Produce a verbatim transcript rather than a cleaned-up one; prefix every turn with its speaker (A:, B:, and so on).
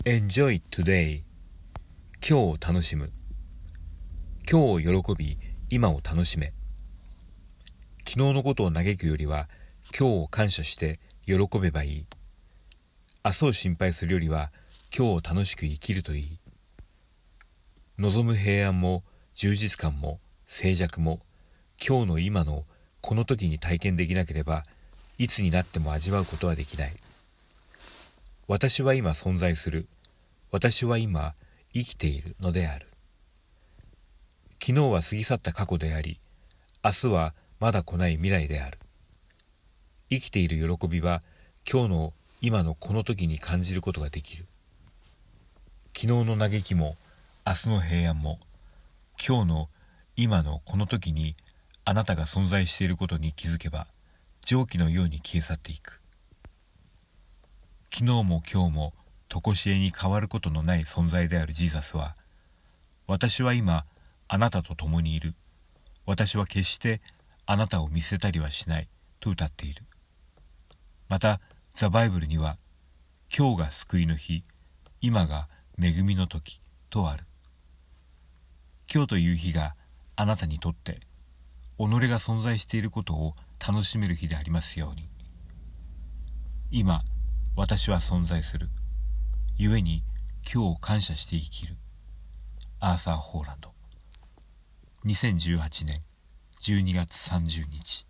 A: Enjoy today 今日を楽しむ今日を喜び今を楽しめ昨日のことを嘆くよりは今日を感謝して喜べばいい明日を心配するよりは今日を楽しく生きるといい望む平安も充実感も静寂も今日の今のこの時に体験できなければいつになっても味わうことはできない私は今存在する私は今生きているのである昨日は過ぎ去った過去であり明日はまだ来ない未来である生きている喜びは今日の今のこの時に感じることができる昨日の嘆きも明日の平安も今日の今のこの時にあなたが存在していることに気づけば蒸気のように消え去っていく昨日も今日も常しえに変わることのない存在であるジーザスは私は今あなたと共にいる私は決してあなたを見捨てたりはしないと歌っているまたザ・バイブルには今日が救いの日今が恵みの時とある今日という日があなたにとって己が存在していることを楽しめる日でありますように今私は存在する故に今日を感謝して生きるアーサー・ホーランドにせんじゅうはちねんじゅうにがつさんじゅうにち